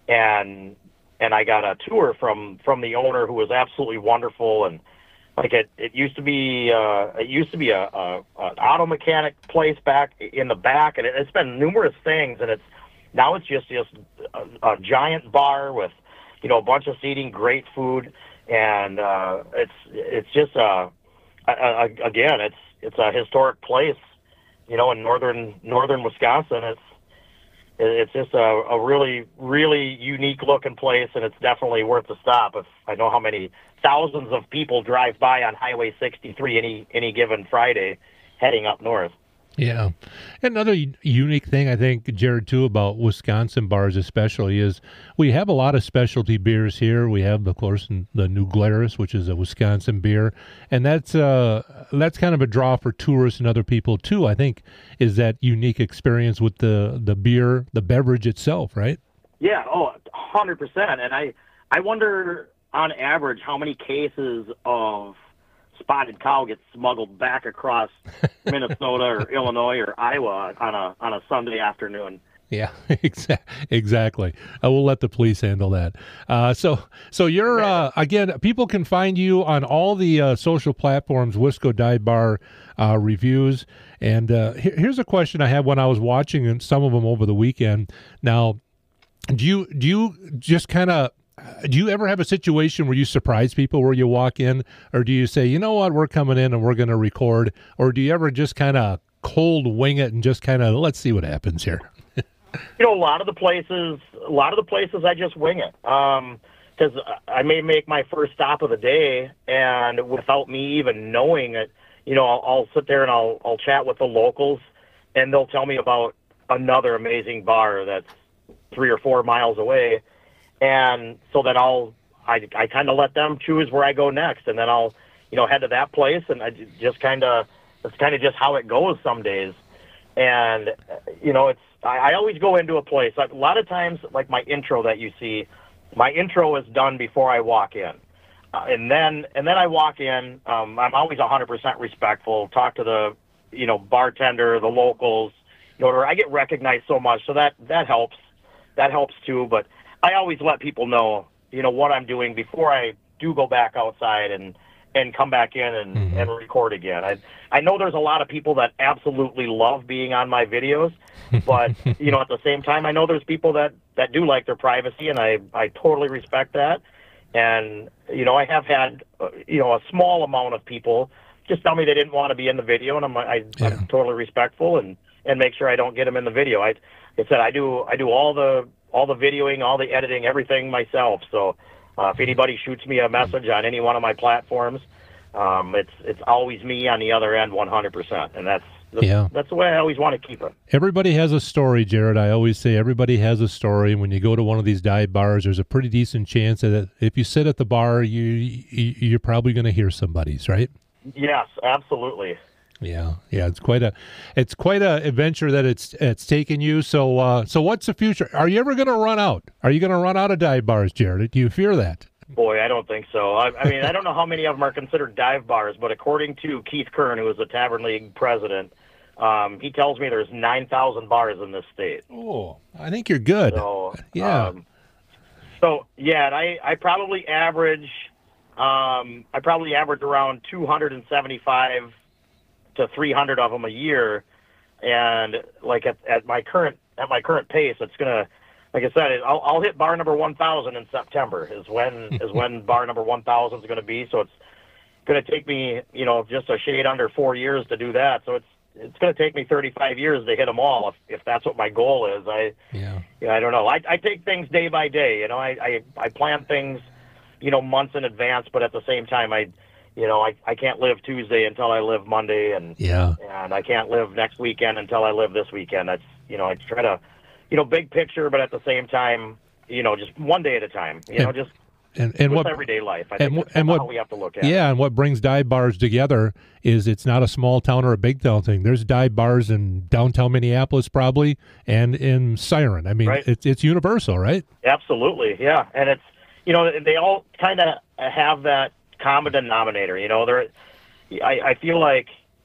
[SPEAKER 19] and and I got a tour from from the owner who was absolutely wonderful. And Like it, it used to be, uh, it used to be a, a an auto mechanic place back in the back, and it, it's been numerous things. And it's now it's just just a, a giant bar with, you know, a bunch of seating, great food, and uh, it's it's just a, a, a again, it's it's a historic place, you know, in northern northern Wisconsin. It's it's just a, a really really unique looking place, and it's definitely worth a stop. If I know how many thousands of people drive by on Highway sixty-three any any given Friday heading up north.
[SPEAKER 12] Yeah. Another unique thing, I think, Jared, too, about Wisconsin bars especially is we have a lot of specialty beers here. We have, of course, the New Glarus, which is a Wisconsin beer. And that's uh, that's kind of a draw for tourists and other people, too, I think, is that unique experience with the, the beer, the beverage itself, right?
[SPEAKER 19] Yeah, oh, one hundred percent. And I, I wonder, on average, how many cases of Spotted Cow gets smuggled back across Minnesota or Illinois or Iowa on a on a Sunday afternoon.
[SPEAKER 12] Yeah, exactly. I will let the police handle that. Uh, so, so you're uh, again. People can find you on all the uh, social platforms. Wisco Dive Bar uh, Reviews. And uh, here, here's a question I had when I was watching some of them over the weekend. Now, do you do you just kind of do you ever have a situation where you surprise people where you walk in, or do you say, you know what, we're coming in and we're going to record, or do you ever just kind of cold wing it and just kind of let's see what happens here?
[SPEAKER 19] You know, a lot of the places, a lot of the places I just wing it. Um, because I may make my first stop of the day, and without me even knowing it, you know, I'll, I'll sit there and I'll I'll chat with the locals, and they'll tell me about another amazing bar that's three or four miles away. And so then I'll, I, I kind of let them choose where I go next. And then I'll, you know, head to that place. And I just kind of, it's kind of just how it goes some days. And, you know, it's, I, I always go into a place. Like, a lot of times, like my intro that you see, my intro is done before I walk in. Uh, and then, and then I walk in, um, I'm always one hundred percent respectful, talk to the, you know, bartender, the locals, you know, I get recognized so much. So that, that helps, that helps too. But I always let people know, you know, what I'm doing before I do go back outside and, and come back in and, mm-hmm. and record again. I I know there's a lot of people that absolutely love being on my videos, but, you know, at the same time, I know there's people that, that do like their privacy, and I, I totally respect that. And, you know, I have had, uh, you know, a small amount of people just tell me they didn't want to be in the video, and I'm, I, yeah. I'm totally respectful and, and make sure I don't get them in the video. I, like I said, I do, I do all the, all the videoing, all the editing, everything myself. So uh, if anybody shoots me a message on any one of my platforms, um, it's it's always me on the other end one hundred percent. And that's the,
[SPEAKER 12] yeah.
[SPEAKER 19] that's the way I always want to keep it.
[SPEAKER 12] Everybody has a story, Jared. I always say everybody has a story. And when you go to one of these dive bars, there's a pretty decent chance that if you sit at the bar, you, you you're probably going to hear somebody's, right?
[SPEAKER 19] Yes, absolutely.
[SPEAKER 12] Yeah, yeah, it's quite a, it's quite a adventure that it's it's taken you. So, uh, so what's the future? Are you ever going to run out? Are you going to run out of dive bars, Jared? Do you fear that?
[SPEAKER 19] Boy, I don't think so. I, I mean, I don't know how many of them are considered dive bars, but according to Keith Kern, who is the Tavern League president, um, he tells me there's nine thousand bars in this state.
[SPEAKER 12] Oh, I think you're good.
[SPEAKER 19] So,
[SPEAKER 12] yeah.
[SPEAKER 19] Um, so yeah, and I I probably average Um, I probably average around two hundred seventy-five to three hundred of them a year, and like at, at my current at my current pace, it's gonna, like I said, I'll, I'll hit bar number one thousand in September. Is when is when bar number one thousand is going to be. So it's going to take me, you know, just a shade under four years to do that. So it's it's going to take me thirty-five years to hit them all. If if that's what my goal is, I
[SPEAKER 12] yeah,
[SPEAKER 19] yeah I don't know. I I take things day by day. You know, I I, I plan things, you know, months in advance. But at the same time, I, you know, I I can't live Tuesday until I live Monday, and
[SPEAKER 12] yeah,
[SPEAKER 19] and I can't live next weekend until I live this weekend. That's, you know, I try to, you know, big picture, but at the same time, you know, just one day at a time. You know, just.
[SPEAKER 12] And, and
[SPEAKER 19] with
[SPEAKER 12] what
[SPEAKER 19] everyday life, I
[SPEAKER 12] and,
[SPEAKER 19] think that's
[SPEAKER 12] and what
[SPEAKER 19] how we have to look at
[SPEAKER 12] yeah,
[SPEAKER 19] it.
[SPEAKER 12] and what brings dive bars together is it's not a small town or a big town thing. There's dive bars in downtown Minneapolis, probably, and in Siren. I mean,
[SPEAKER 19] Right.
[SPEAKER 12] it's it's universal, right?
[SPEAKER 19] Absolutely, yeah. And it's, you know, they all kind of have that common denominator. You know, they're, I, I feel like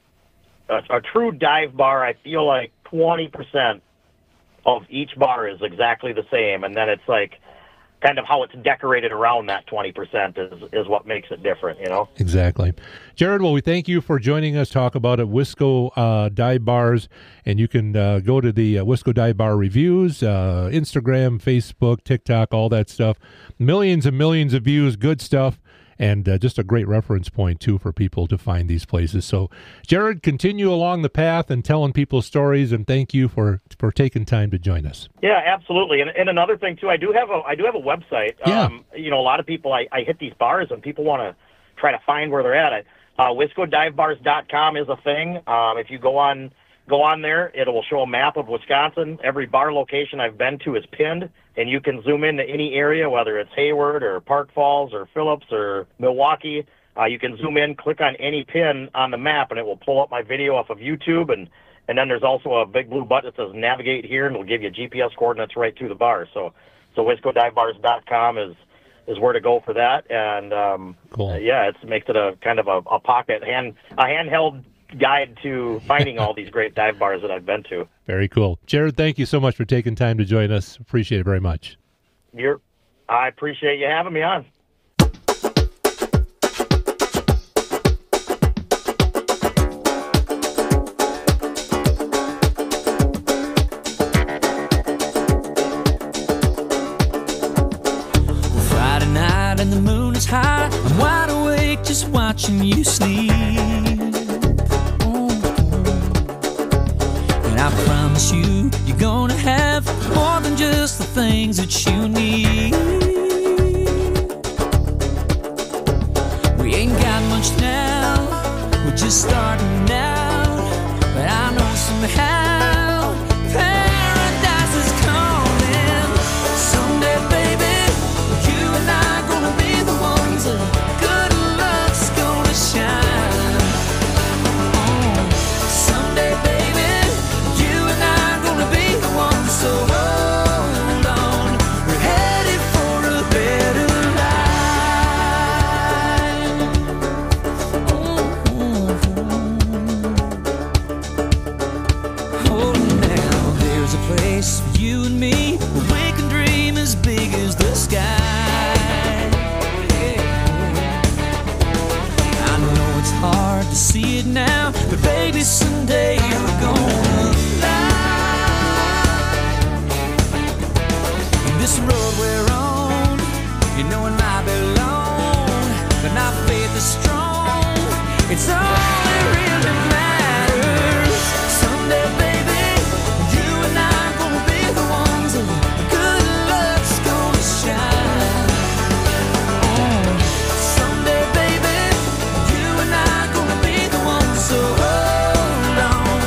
[SPEAKER 19] a, a true dive bar, I feel like twenty percent of each bar is exactly the same, and then it's like kind of how it's decorated around that twenty percent is, is what makes it different, you know?
[SPEAKER 12] Exactly. Jared, well, we thank you for joining us, talk about it, Wisco uh, Dive Bars, and you can uh, go to the uh, Wisco Dive Bar reviews, uh, Instagram, Facebook, TikTok, all that stuff. Millions and millions of views, good stuff, and uh, just a great reference point, too, for people to find these places. So, Jared, continue along the path and telling people stories, and thank you for, for taking time to join us.
[SPEAKER 19] Yeah, absolutely. And, and another thing too, I do have a I do have a website.
[SPEAKER 12] Yeah.
[SPEAKER 19] Um, you know, a lot of people I, I hit these bars and people want to try to find where they're at. Uh, Wisco Dive Bars dot com is a thing. Um, if you go on go on there, it will show a map of Wisconsin. Every bar location I've been to is pinned, and you can zoom into any area, whether it's Hayward or Park Falls or Phillips or Milwaukee. Uh, you can zoom in, click on any pin on the map, and it will pull up my video off of YouTube. And, and then there's also a big blue button that says Navigate Here, and it'll give you G P S coordinates right to the bar. So, so Wisco Dive Bars dot com is is where to go for that. And um,
[SPEAKER 12] cool.
[SPEAKER 19] uh, yeah, it makes it a kind of a, a pocket hand a handheld guide to finding all these great dive bars that I've been to.
[SPEAKER 12] Very cool. Jared, thank you so much for taking time to join us. Appreciate it very much.
[SPEAKER 19] You're, I appreciate you having me on.
[SPEAKER 7] Friday night and the moon is high. I'm wide awake just watching you sleep. And I promise you, you're gonna have more than just the things that you need. We ain't got much now, we're just starting out. But I know somehow paradise is coming. Someday, baby, you and I gonna be the ones that good luck's gonna shine. Oh, someday, baby, you and I gonna be the ones. So hold on, we're headed for a better life. Oh, now there's a place for you and me where we can dream as big as the sky. I know it's hard to see it now, but baby, someday we're gonna fly. And this road we're on, you know it might be long, but our faith is strong. It's all that really matters. Someday, baby, you and I gonna be the ones that good luck's gonna shine. Oh, someday, baby, you and I gonna be the ones. So hold on,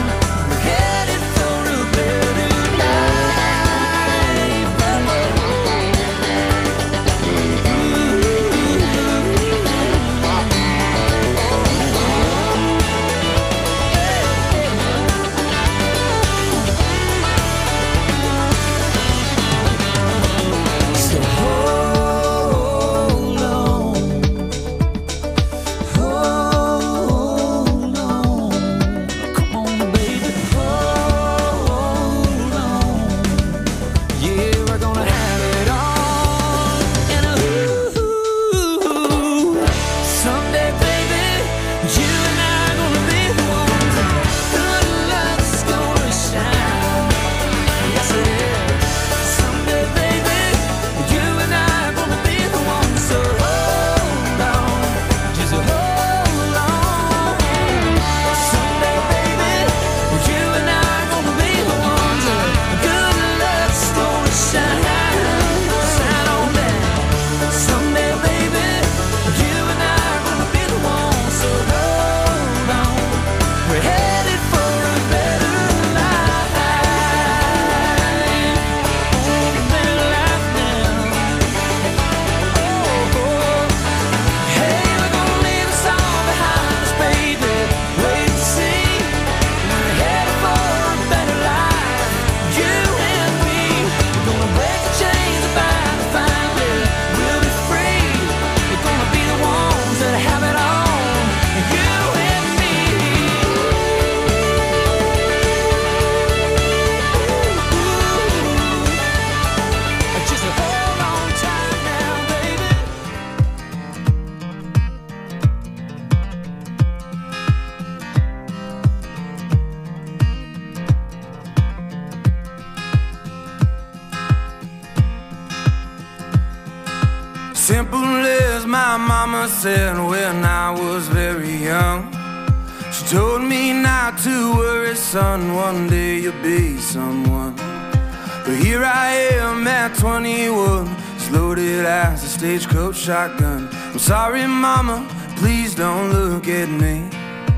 [SPEAKER 11] Simple as my mama said when I was very young. She told me not to worry, son, one day you'll be someone. But here I am at twenty-one, as loaded as a stagecoach shotgun. I'm sorry, mama, please don't look at me.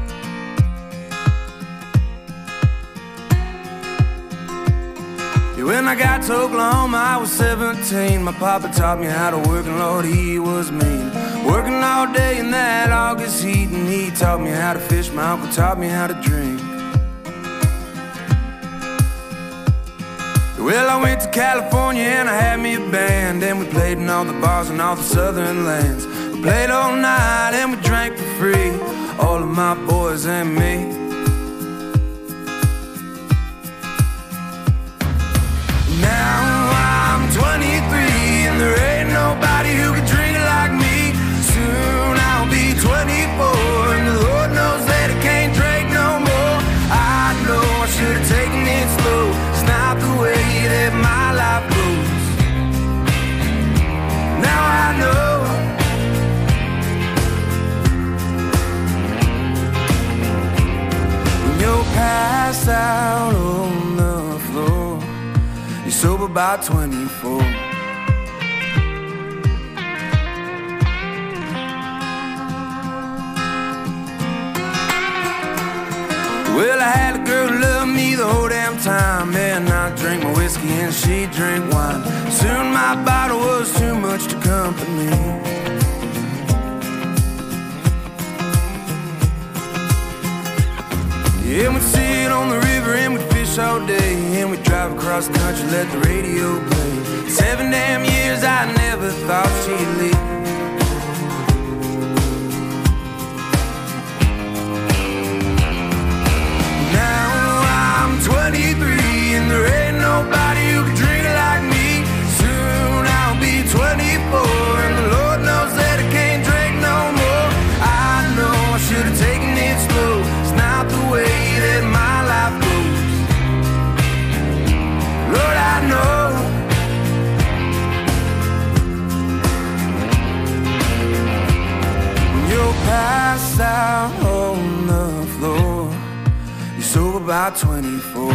[SPEAKER 11] When I got to Oklahoma, I was seventeen. My papa taught me how to work, and Lord, he was mean. Working all day in that August heat, and he taught me how to fish. My uncle taught me how to drink. Well, I went to California and I had me a band, and we played in all the bars in all the southern lands. We played all night and we drank for free, all of my boys and me. Now I'm twenty-three and there ain't nobody who can drink it like me. Soon I'll be twenty-four and the Lord knows that I can't drink no more. I know I should have taken it slow. It's not the way that my life goes. Now I know. When you're passed out on the floor, you're sober by twenty-four. Well, I had a girl who loved me the whole damn time, and I drank my whiskey and she drank wine. Soon my bottle was too much to company. Yeah, we'd sit on the river and we'd fish all day, and we'd drive across the country, let the radio play. Seven damn years I never thought she'd leave. Now I'm twenty-three and there ain't nobody who can drink it like me. Soon I'll be twenty-four and the Lord knows that I can't drink no more. I know I should have taken it slow. It's not the way that my life goes. Lord, I know. When you're passed out on the floor, you're sober by twenty-four.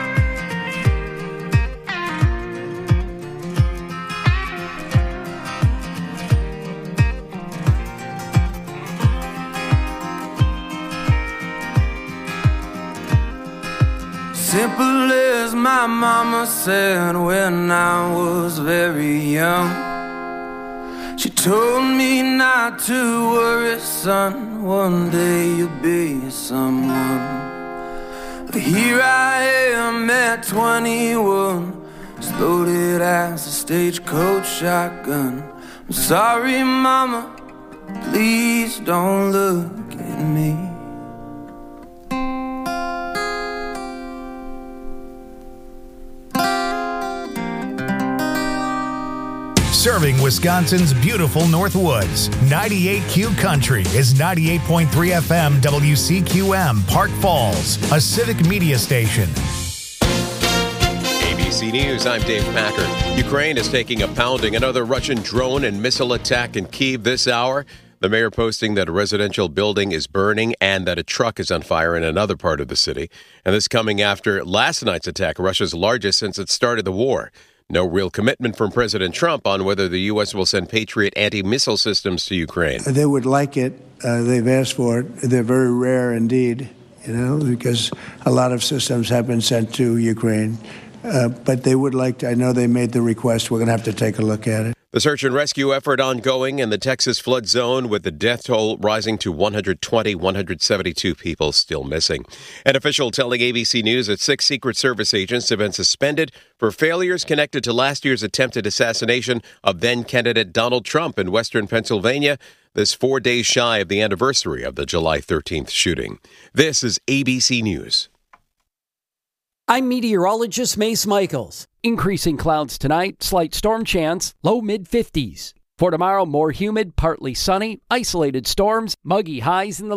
[SPEAKER 11] Simple as my mama said when I was very young. She told me not to worry, son, one day you'll be someone. But here I am at twenty-one, as loaded as a stagecoach shotgun. I'm sorry, mama, please don't look at me.
[SPEAKER 1] Serving Wisconsin's beautiful North Woods, ninety-eight Q Country is ninety-eight point three F M W C Q M, Park Falls, a civic media station.
[SPEAKER 2] A B C News, I'm Dave Packer. Ukraine is taking a pounding. Another Russian drone and missile attack in Kyiv this hour. The mayor posting that a residential building is burning and that a truck is on fire in another part of the city. And this coming after last night's attack, Russia's largest since it started the war. No real commitment from President Trump on whether the U S will send Patriot anti-missile systems to Ukraine.
[SPEAKER 20] They would like it. Uh, they've asked for it. They're very rare indeed, you know, because a lot of systems have been sent to Ukraine. Uh, but they would like to. I know they made the request. We're going to have to take a look at it.
[SPEAKER 2] The search and rescue effort ongoing in the Texas flood zone, with the death toll rising to one hundred twenty, one hundred seventy-two people still missing. An official telling A B C News that six Secret Service agents have been suspended for failures connected to last year's attempted assassination of then-candidate Donald Trump in western Pennsylvania, this four days shy of the anniversary of the July thirteenth shooting. This is A B C News.
[SPEAKER 4] I'm meteorologist Mace Michaels. Increasing clouds tonight, slight storm chance, low mid fifties. For tomorrow, more humid, partly sunny, isolated storms, muggy highs in the